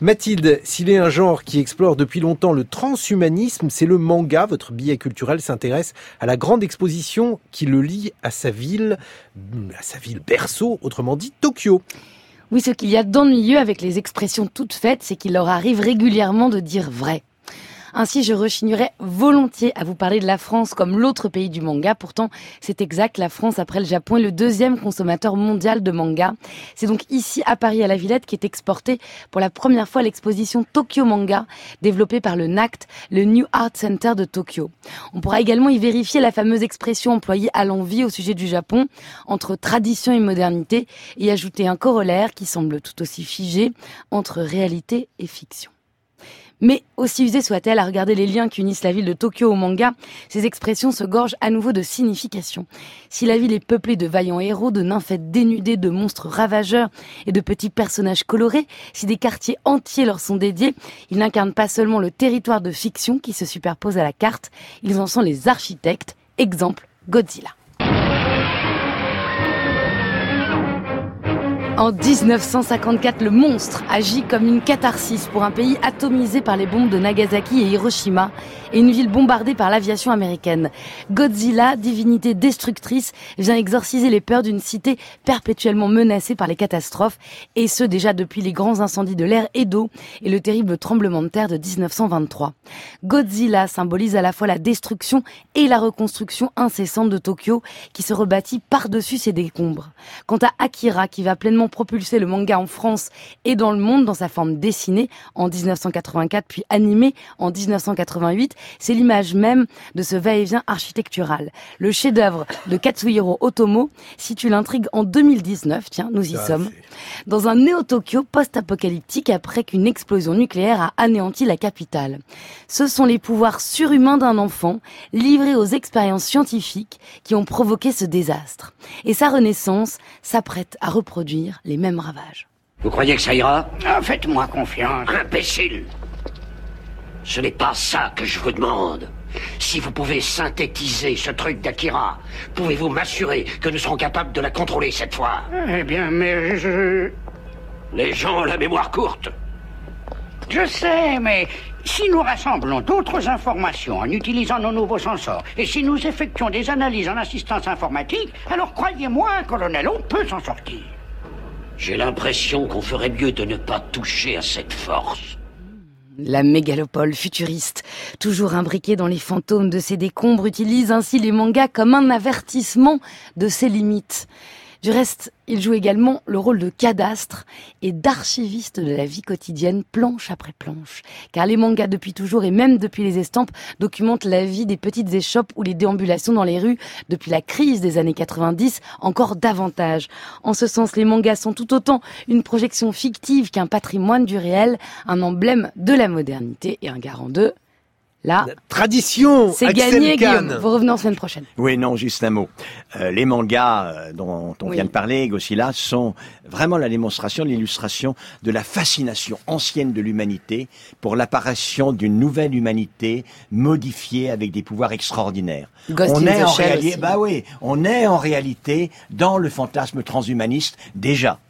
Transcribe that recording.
Mathilde, s'il est un genre qui explore depuis longtemps le transhumanisme, c'est le manga. Votre billet culturel s'intéresse à la grande exposition qui le lie à sa ville berceau, autrement dit Tokyo. Oui, ce qu'il y a d'ennuyeux avec les expressions toutes faites, c'est qu'il leur arrive régulièrement de dire vrai. Ainsi, je rechignerais volontiers à vous parler de la France comme l'autre pays du manga. Pourtant, c'est exact, la France, après le Japon, est le deuxième consommateur mondial de manga. C'est donc ici, à Paris, à la Villette, qu'est exportée pour la première fois l'exposition Tokyo Manga, développée par le NACT, le New Art Center de Tokyo. On pourra également y vérifier la fameuse expression employée à l'envi au sujet du Japon, entre tradition et modernité, et ajouter un corollaire qui semble tout aussi figé, entre réalité et fiction. Mais aussi usée soit-elle à regarder les liens qui unissent la ville de Tokyo au manga, ces expressions se gorgent à nouveau de signification. Si la ville est peuplée de vaillants héros, de nymphètes dénudées, de monstres ravageurs et de petits personnages colorés, si des quartiers entiers leur sont dédiés, ils n'incarnent pas seulement le territoire de fiction qui se superpose à la carte, ils en sont les architectes. Exemple, Godzilla. En 1954, le monstre agit comme une catharsis pour un pays atomisé par les bombes de Nagasaki et Hiroshima et une ville bombardée par l'aviation américaine. Godzilla, divinité destructrice, vient exorciser les peurs d'une cité perpétuellement menacée par les catastrophes, et ce déjà depuis les grands incendies de l'ère Edo et le terrible tremblement de terre de 1923. Godzilla symbolise à la fois la destruction et la reconstruction incessante de Tokyo, qui se rebâtit par-dessus ses décombres. Quant à Akira, qui va pleinement propulser le manga en France et dans le monde dans sa forme dessinée en 1984 puis animée en 1988, c'est l'image même de ce va-et-vient architectural. Le chef-d'œuvre de Katsuhiro Otomo situe l'intrigue en 2019, tiens, nous y sommes, dans un néo-Tokyo post-apocalyptique après qu'une explosion nucléaire a anéanti la capitale. Ce sont les pouvoirs surhumains d'un enfant livrés aux expériences scientifiques qui ont provoqué ce désastre. Et sa renaissance s'apprête à reproduire les mêmes ravages. Vous croyez que ça ira ? Faites-moi confiance. Imbécile ! Ce n'est pas ça que je vous demande. Si vous pouvez synthétiser ce truc d'Akira, pouvez-vous m'assurer que nous serons capables de la contrôler cette fois ? Eh bien, mais Les gens ont la mémoire courte. Je sais, mais si nous rassemblons d'autres informations en utilisant nos nouveaux sensors, et si nous effectuons des analyses en assistance informatique, alors croyez-moi, colonel, on peut s'en sortir. J'ai l'impression qu'on ferait mieux de ne pas toucher à cette force. La mégalopole futuriste, toujours imbriquée dans les fantômes de ses décombres, utilise ainsi les mangas comme un avertissement de ses limites. Du reste, il joue également le rôle de cadastre et d'archiviste de la vie quotidienne, planche après planche. Car les mangas, depuis toujours et même depuis les estampes, documentent la vie des petites échoppes ou les déambulations dans les rues depuis la crise des années 90, encore davantage. En ce sens, les mangas sont tout autant une projection fictive qu'un patrimoine du réel, un emblème de la modernité et un garant de... La tradition. C'est Axel gagné, Kahn. Guillaume. Vous revenez en semaine prochaine. Oui, non, juste un mot. Les mangas dont on vient de parler, Godzilla, sont vraiment la démonstration, l'illustration de la fascination ancienne de l'humanité pour l'apparition d'une nouvelle humanité modifiée avec des pouvoirs extraordinaires. Ghost On in est the en Shell réalité, aussi. on est en réalité dans le fantasme transhumaniste déjà.